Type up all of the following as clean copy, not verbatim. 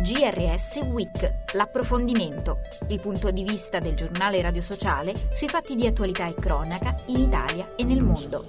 GRS Week, l'approfondimento, il punto di vista del giornale radio sociale sui fatti di attualità e cronaca in Italia e nel mondo.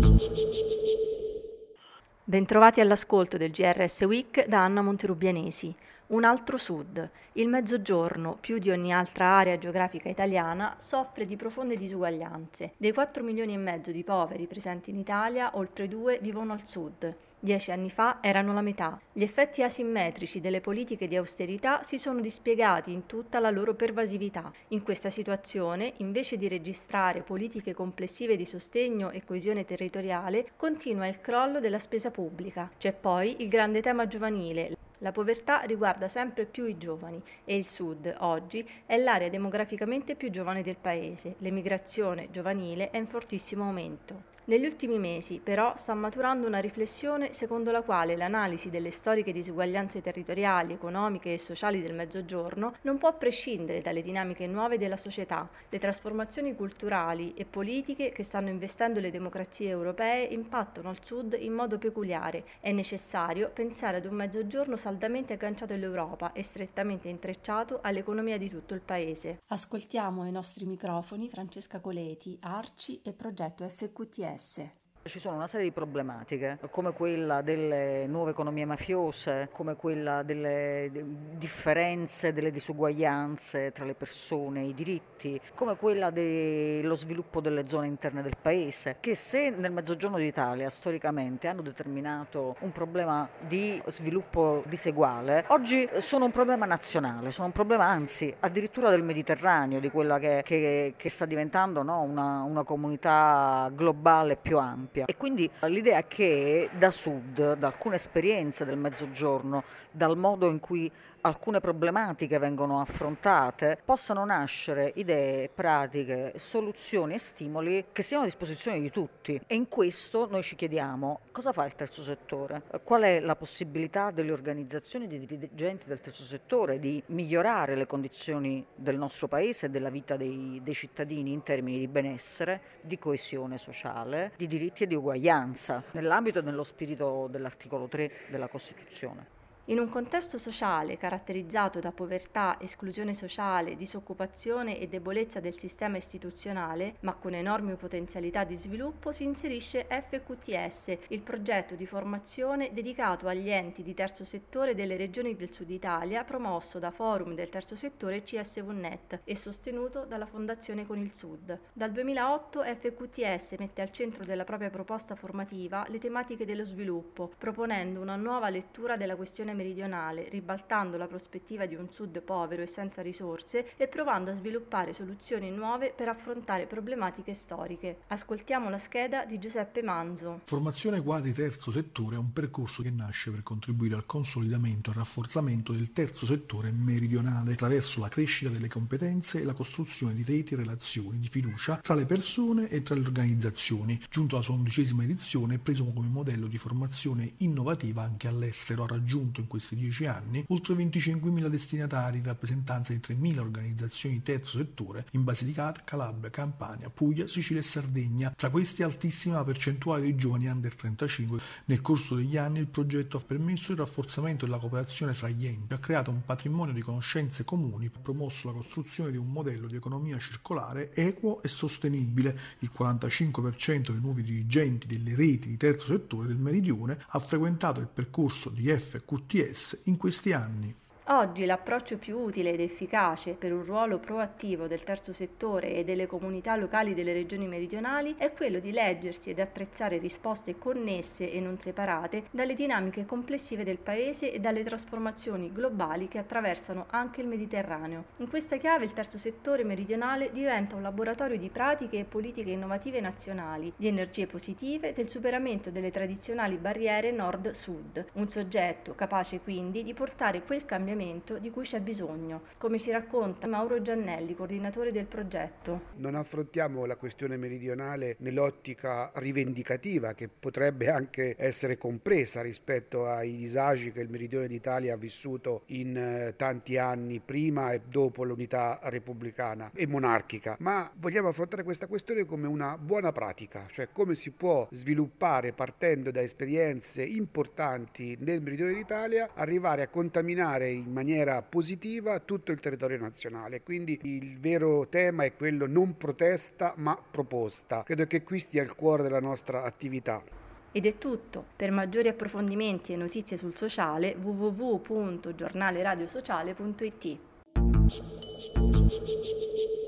Bentrovati all'ascolto del GRS Week da Anna Monterubianesi. Un altro sud. Il Mezzogiorno, più di ogni altra area geografica italiana, soffre di profonde disuguaglianze. Dei 4,5 milioni di poveri presenti in Italia, oltre 2 vivono al sud. 10 anni fa erano la metà. Gli effetti asimmetrici delle politiche di austerità si sono dispiegati in tutta la loro pervasività. In questa situazione, invece di registrare politiche complessive di sostegno e coesione territoriale, continua il crollo della spesa pubblica. C'è poi il grande tema giovanile. La povertà riguarda sempre più i giovani e il Sud, oggi, è l'area demograficamente più giovane del paese. L'emigrazione giovanile è in fortissimo aumento. Negli ultimi mesi, però, sta maturando una riflessione secondo la quale l'analisi delle storiche disuguaglianze territoriali, economiche e sociali del Mezzogiorno non può prescindere dalle dinamiche nuove della società. Le trasformazioni culturali e politiche che stanno investendo le democrazie europee impattano al Sud in modo peculiare. È necessario pensare ad un Mezzogiorno saldamente agganciato all'Europa e strettamente intrecciato all'economia di tutto il paese. Ascoltiamo ai nostri microfoni Francesca Coleti, Arci e Progetto FQTS. Ci sono una serie di problematiche, come quella delle nuove economie mafiose, come quella delle differenze, delle disuguaglianze tra le persone, i diritti, come quella dello sviluppo delle zone interne del paese, che se nel Mezzogiorno d'Italia storicamente hanno determinato un problema di sviluppo diseguale, oggi sono un problema nazionale, sono un problema anzi addirittura del Mediterraneo, di quella che sta diventando, no, una comunità globale più ampia. E quindi l'idea che da sud, da alcune esperienze del Mezzogiorno, dal modo in cui alcune problematiche vengono affrontate, possano nascere idee, pratiche, soluzioni e stimoli che siano a disposizione di tutti. E in questo noi ci chiediamo cosa fa il terzo settore, qual è la possibilità delle organizzazioni dei dirigenti del terzo settore di migliorare le condizioni del nostro paese e della vita dei cittadini in termini di benessere, di coesione sociale, di diritti e di uguaglianza, nell'ambito e nello spirito dell'articolo 3 della Costituzione. In un contesto sociale caratterizzato da povertà, esclusione sociale, disoccupazione e debolezza del sistema istituzionale, ma con enormi potenzialità di sviluppo, si inserisce FQTS, il progetto di formazione dedicato agli enti di terzo settore delle regioni del Sud Italia, promosso da Forum del Terzo Settore CSVNet e sostenuto dalla Fondazione Con il Sud. Dal 2008 FQTS mette al centro della propria proposta formativa le tematiche dello sviluppo, proponendo una nuova lettura della questione meridionale, ribaltando la prospettiva di un sud povero e senza risorse e provando a sviluppare soluzioni nuove per affrontare problematiche storiche. Ascoltiamo la scheda di Giuseppe Manzo. Formazione quadri terzo settore è un percorso che nasce per contribuire al consolidamento e al rafforzamento del terzo settore meridionale attraverso la crescita delle competenze e la costruzione di reti e relazioni di fiducia tra le persone e tra le organizzazioni. Giunto alla sua 11ª edizione è preso come modello di formazione innovativa anche all'estero, ha raggiunto in questi 10 anni oltre 25.000 destinatari in rappresentanza di 3.000 organizzazioni di terzo settore in Basilicata, Calabria, Campania, Puglia, Sicilia e Sardegna. Tra questi altissima percentuale di giovani under 35. Nel corso degli anni il progetto ha permesso il rafforzamento della cooperazione fra gli enti, ha creato un patrimonio di conoscenze comuni, ha promosso la costruzione di un modello di economia circolare equo e sostenibile. Il 45% dei nuovi dirigenti delle reti di terzo settore del Meridione ha frequentato il percorso di FQTS in questi anni. Oggi l'approccio più utile ed efficace per un ruolo proattivo del terzo settore e delle comunità locali delle regioni meridionali è quello di leggersi ed attrezzare risposte connesse e non separate dalle dinamiche complessive del Paese e dalle trasformazioni globali che attraversano anche il Mediterraneo. In questa chiave il terzo settore meridionale diventa un laboratorio di pratiche e politiche innovative nazionali, di energie positive, del superamento delle tradizionali barriere nord-sud, un soggetto capace quindi di portare quel cambiamento di cui c'è bisogno, come ci racconta Mauro Giannelli, coordinatore del progetto. Non affrontiamo la questione meridionale nell'ottica rivendicativa, che potrebbe anche essere compresa rispetto ai disagi che il meridione d'Italia ha vissuto in tanti anni prima e dopo l'unità repubblicana e monarchica, ma vogliamo affrontare questa questione come una buona pratica, cioè come si può sviluppare partendo da esperienze importanti nel meridione d'Italia, arrivare a contaminare in in maniera positiva tutto il territorio nazionale. Quindi il vero tema è quello non protesta ma proposta. Credo che qui stia il cuore della nostra attività. Ed è tutto. Per maggiori approfondimenti e notizie sul sociale www.giornaleradiosociale.it.